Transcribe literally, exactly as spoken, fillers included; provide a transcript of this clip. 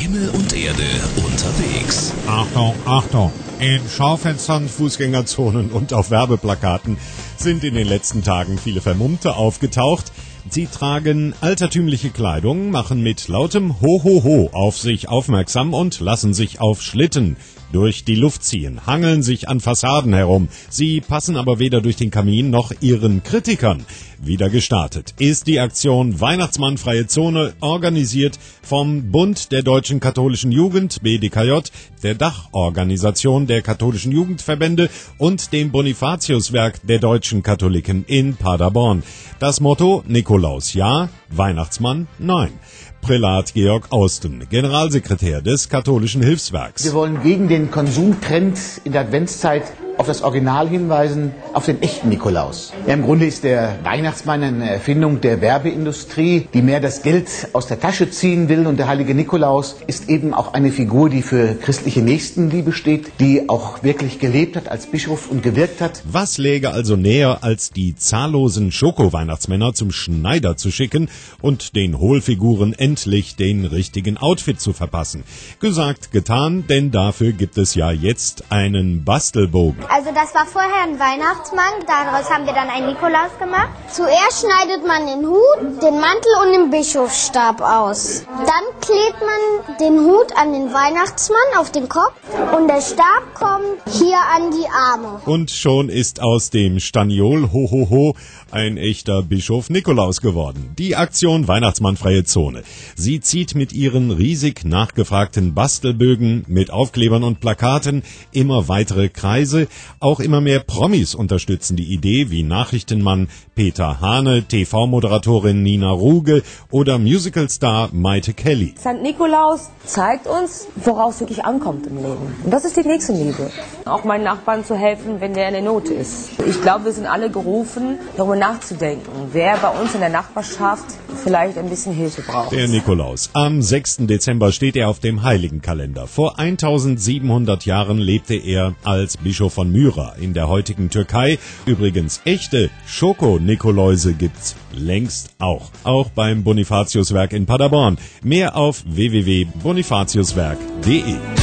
Himmel und Erde unterwegs. Achtung, Achtung! In Schaufenstern, Fußgängerzonen und auf Werbeplakaten sind in den letzten Tagen viele Vermummte aufgetaucht. Sie tragen altertümliche Kleidung, machen mit lautem Ho-Ho-Ho auf sich aufmerksam und lassen sich auf Schlitten durch die Luft ziehen, hangeln sich an Fassaden herum. Sie passen aber weder durch den Kamin noch ihren Kritikern. Wieder gestartet ist die Aktion Weihnachtsmann Freie Zone, organisiert vom Bund der Deutschen Katholischen Jugend, B D K J, der Dachorganisation der katholischen Jugendverbände und dem Bonifatiuswerk der deutschen Katholiken in Paderborn. Das Motto: Nikolaus ja, Weihnachtsmann nein. Prälat Georg Austen, Generalsekretär des Katholischen Hilfswerks. Wir wollen gegen den Konsumtrend in der Adventszeit auf das Original hinweisen, auf den echten Nikolaus. Ja, im Grunde ist der Weihnachtsmann eine Erfindung der Werbeindustrie, die mehr das Geld aus der Tasche ziehen will. Und der heilige Nikolaus ist eben auch eine Figur, die für christliche Nächstenliebe steht, die auch wirklich gelebt hat als Bischof und gewirkt hat. Was läge also näher, als die zahllosen Schoko-Weihnachtsmänner zum Schneider zu schicken und den Hohlfiguren endlich den richtigen Outfit zu verpassen? Gesagt, getan, denn dafür gibt es ja jetzt einen Bastelbogen. Also das war vorher ein Weihnachtsmann, daraus haben wir dann einen Nikolaus gemacht. Zuerst schneidet man den Hut, den Mantel und den Bischofsstab aus. Dann klebt man den Hut an den Weihnachtsmann auf den Kopf und der Stab kommt hier an die Arme. Und schon ist aus dem Staniol Ho-Ho-Ho ein echter Bischof Nikolaus geworden. Die Aktion Weihnachtsmann Freie Zone. Sie zieht mit ihren riesig nachgefragten Bastelbögen mit Aufklebern und Plakaten immer weitere Kreise. Auch immer mehr Promis unterstützen die Idee, wie Nachrichtenmann Peter Hane, T V-Moderatorin Nina Ruge oder Musicalstar Maite Kelly. Sankt Nikolaus zeigt uns, worauf es wirklich ankommt im Leben. Und das ist die Nächstenliebe. Auch meinen Nachbarn zu helfen, wenn der in der Not ist. Ich glaube, wir sind alle gerufen, darüber nachzudenken, wer bei uns in der Nachbarschaft vielleicht ein bisschen Hilfe braucht. Der Nikolaus. Am sechsten Dezember steht er auf dem Heiligenkalender. Vor eintausendsiebenhundert Jahren lebte er als Bischof von Myra in der heutigen Türkei. Übrigens, echte Schoko-Nikoläuse gibt's längst auch. Auch beim Bonifatiuswerk in Paderborn. Mehr auf w w w punkt bonifatiuswerk punkt d e.